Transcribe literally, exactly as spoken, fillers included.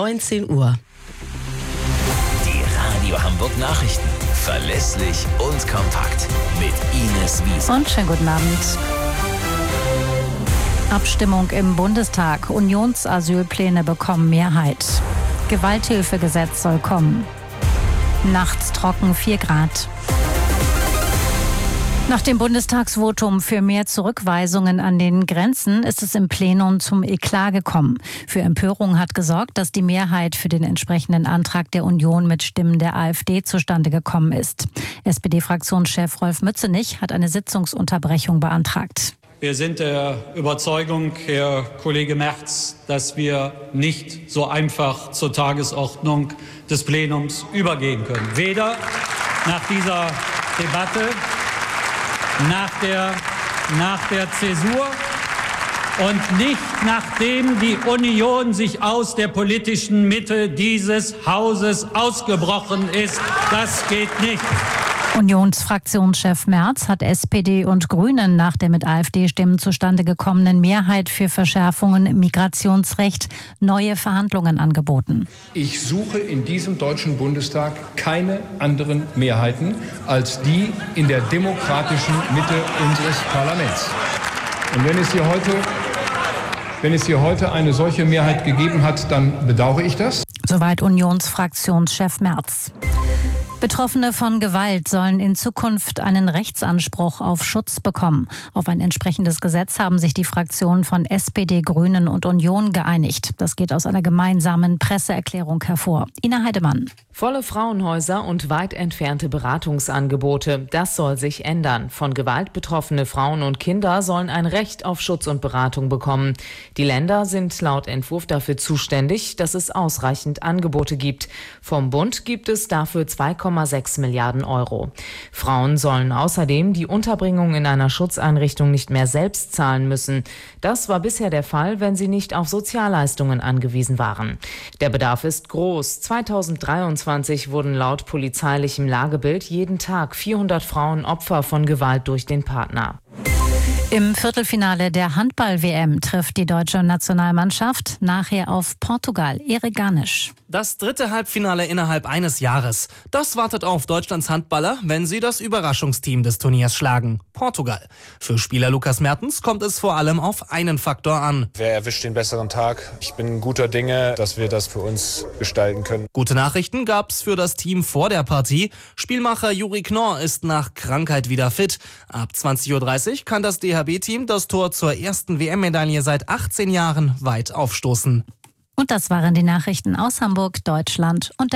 neunzehn Uhr. Die Radio Hamburg Nachrichten. Verlässlich und kompakt. Mit Ines Wiesel. Und schönen guten Abend. Abstimmung im Bundestag. Unionsasylpläne bekommen Mehrheit. Gewalthilfegesetz soll kommen. Nachts trocken vier Grad. Nach dem Bundestagsvotum für mehr Zurückweisungen an den Grenzen ist es im Plenum zum Eklat gekommen. Für Empörung hat gesorgt, dass die Mehrheit für den entsprechenden Antrag der Union mit Stimmen der AfD zustande gekommen ist. S P D-Fraktionschef Rolf Mützenich hat eine Sitzungsunterbrechung beantragt. Wir sind der Überzeugung, Herr Kollege Merz, dass wir nicht so einfach zur Tagesordnung des Plenums übergehen können. Weder nach dieser Debatte, nach der, nach der Zäsur und nicht nachdem die Union sich aus der politischen Mitte dieses Hauses ausgebrochen ist. Das geht nicht. Unionsfraktionschef Merz hat S P D und Grünen nach der mit AfD-Stimmen zustande gekommenen Mehrheit für Verschärfungen im Migrationsrecht neue Verhandlungen angeboten. Ich suche in diesem Deutschen Bundestag keine anderen Mehrheiten als die in der demokratischen Mitte unseres Parlaments. Und wenn es hier heute, wenn es hier heute eine solche Mehrheit gegeben hat, dann bedauere ich das. Soweit Unionsfraktionschef Merz. Betroffene von Gewalt sollen in Zukunft einen Rechtsanspruch auf Schutz bekommen. Auf ein entsprechendes Gesetz haben sich die Fraktionen von S P D, Grünen und Union geeinigt. Das geht aus einer gemeinsamen Presseerklärung hervor. Ina Heidemann. Volle Frauenhäuser und weit entfernte Beratungsangebote. Das soll sich ändern. Von Gewalt betroffene Frauen und Kinder sollen ein Recht auf Schutz und Beratung bekommen. Die Länder sind laut Entwurf dafür zuständig, dass es ausreichend Angebote gibt. Vom Bund gibt es dafür zwei Komma sechs Milliarden Euro. Frauen sollen außerdem die Unterbringung in einer Schutzeinrichtung nicht mehr selbst zahlen müssen. Das war bisher der Fall, wenn sie nicht auf Sozialleistungen angewiesen waren. Der Bedarf ist groß. zweitausenddreiundzwanzig wurden laut polizeilichem Lagebild jeden Tag vierhundert Frauen Opfer von Gewalt durch den Partner. Im Viertelfinale der Handball-W M trifft die deutsche Nationalmannschaft nachher auf Portugal. Erik Garnisch. Das dritte Halbfinale innerhalb eines Jahres. Das wartet auf Deutschlands Handballer, wenn sie das Überraschungsteam des Turniers schlagen: Portugal. Für Spieler Lukas Mertens kommt es vor allem auf einen Faktor an. Wer erwischt den besseren Tag? Ich bin guter Dinge, dass wir das für uns gestalten können. Gute Nachrichten gab's für das Team vor der Partie. Spielmacher Juri Knorr ist nach Krankheit wieder fit. Ab zwanzig Uhr dreißig kann das D H B-Team das Tor zur ersten W M-Medaille seit achtzehn Jahren weit aufstoßen. Und das waren die Nachrichten aus Hamburg, Deutschland und der